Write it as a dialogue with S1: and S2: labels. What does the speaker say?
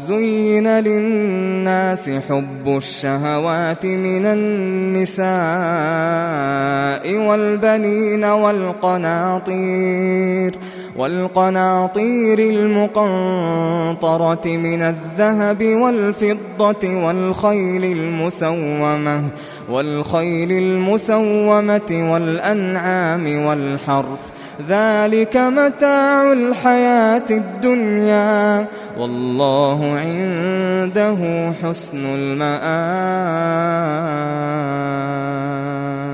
S1: زين للناس حب الشهوات من النساء والبنين والقناطير المقنطرة من الذهب والفضة والخيل المسومة والأنعام والحرث ذلك متاع الحياة الدنيا والله عنده حسن المآب.